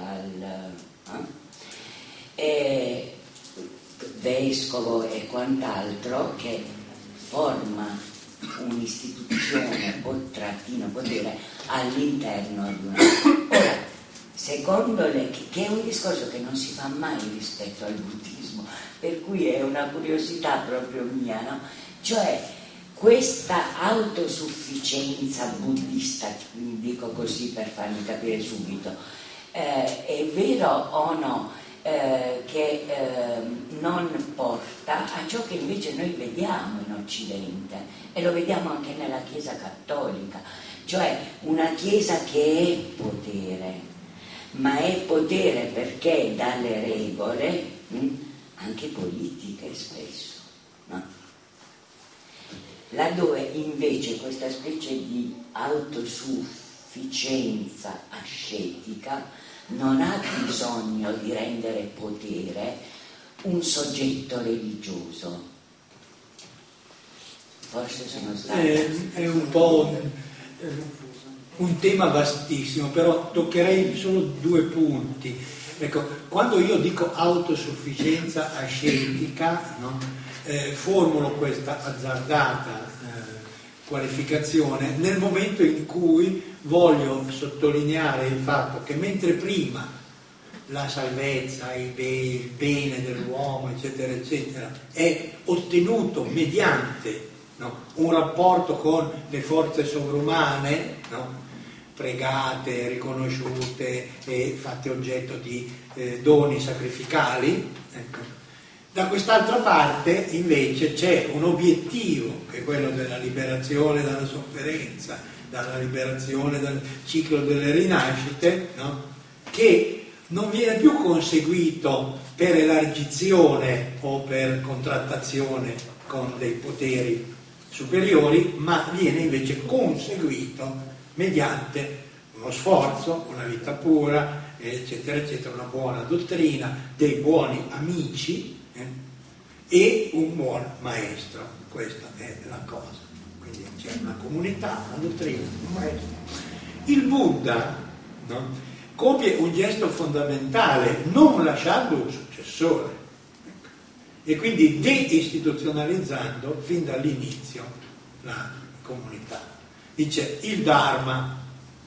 Speaker 7: vescovo e quant'altro, che forma un'istituzione o trattino potere all'interno di una. Ora, secondo lei, che è un discorso che non si fa mai rispetto al buddismo, per cui è una curiosità proprio mia, no? Cioè, questa autosufficienza buddista, dico così per farmi capire subito, è vero o no che non porta a ciò che invece noi vediamo in Occidente, e lo vediamo anche nella Chiesa cattolica, cioè una Chiesa che è potere, ma è potere perché dalle regole, anche politiche spesso, no? Laddove invece questa specie di autosufficienza ascetica non ha bisogno di rendere potere un soggetto religioso. Forse sono stata...
Speaker 2: È un po' un tema vastissimo, però toccherei solo 2 punti. Ecco, quando io dico autosufficienza ascetica, no? Formulo questa azzardata qualificazione nel momento in cui voglio sottolineare il fatto che mentre prima la salvezza, il bene dell'uomo, eccetera, eccetera, è ottenuto mediante, no, un rapporto con le forze sovrumane, no, pregate, riconosciute e fatte oggetto di doni sacrificali, ecco. Da quest'altra parte invece c'è un obiettivo che è quello della liberazione dalla sofferenza, dalla liberazione dal ciclo delle rinascite, no? Che non viene più conseguito per elargizione o per contrattazione con dei poteri superiori, ma viene invece conseguito mediante uno sforzo, una vita pura, eccetera, eccetera, una buona dottrina, dei buoni amici, e un buon maestro. Questa è la cosa. Quindi c'è una comunità, una dottrina, un maestro. Il Buddha, no, compie un gesto fondamentale non lasciando un successore, ecco, e quindi deistituzionalizzando fin dall'inizio la comunità. Dice il Dharma,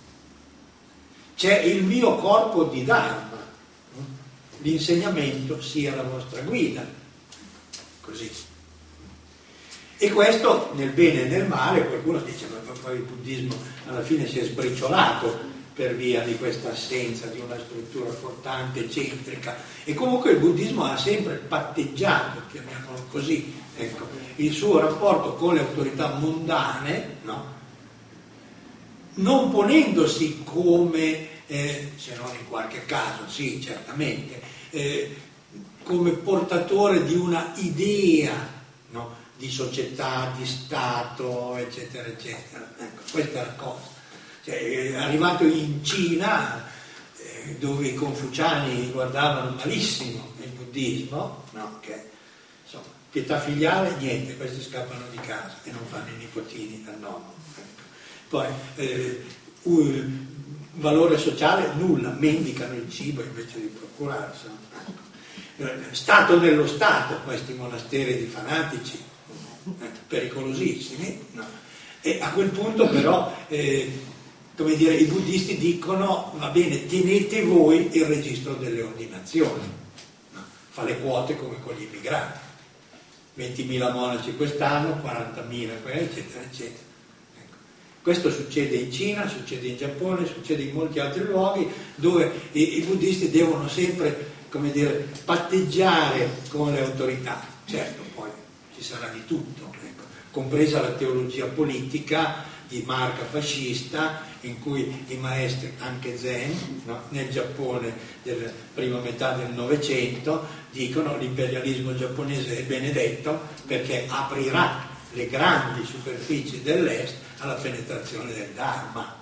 Speaker 2: c'è il mio corpo di Dharma, no? L'insegnamento sia la vostra guida. Così. E questo nel bene e nel male. Qualcuno dice ma poi il buddismo alla fine si è sbriciolato per via di questa assenza di una struttura portante, centrica, e comunque il buddismo ha sempre patteggiato, chiamiamolo così, ecco, il suo rapporto con le autorità mondane, no? Non ponendosi come, se non in qualche caso, sì, certamente, come portatore di una idea, no? Di società, di Stato, eccetera, eccetera. Ecco, questa è la cosa. Cioè, è arrivato in Cina, dove i confuciani guardavano malissimo il buddismo, no? Che, insomma, pietà filiale, niente, questi scappano di casa e non fanno i nipotini dal nonno. Ecco. Poi, un valore sociale, nulla, mendicano il cibo invece di procurarselo. Ecco. Stato nello Stato, questi monasteri di fanatici, pericolosissimi, no? E a quel punto però, come dire, i buddisti dicono, va bene, tenete voi il registro delle ordinazioni, no? Fa le quote come con gli immigrati, 20.000 monaci quest'anno, 40.000, eccetera, eccetera. Ecco. Questo succede in Cina, succede in Giappone, succede in molti altri luoghi dove i buddisti devono sempre, come dire, patteggiare con le autorità. Certo, poi ci sarà di tutto, ecco, compresa la teologia politica di marca fascista, in cui i maestri, anche Zen, no, nel Giappone della prima metà del Novecento, dicono l'imperialismo giapponese è benedetto perché aprirà le grandi superfici dell'Est alla penetrazione del Dharma.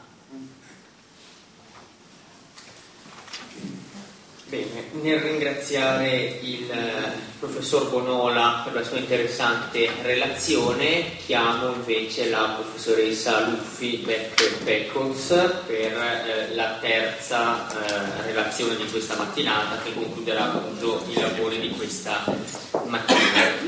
Speaker 1: Bene, nel ringraziare il professor Bonola per la sua interessante relazione, chiamo invece la professoressa Luffi Beckholz per la terza relazione di questa mattinata, che concluderà appunto i lavori di questa mattina.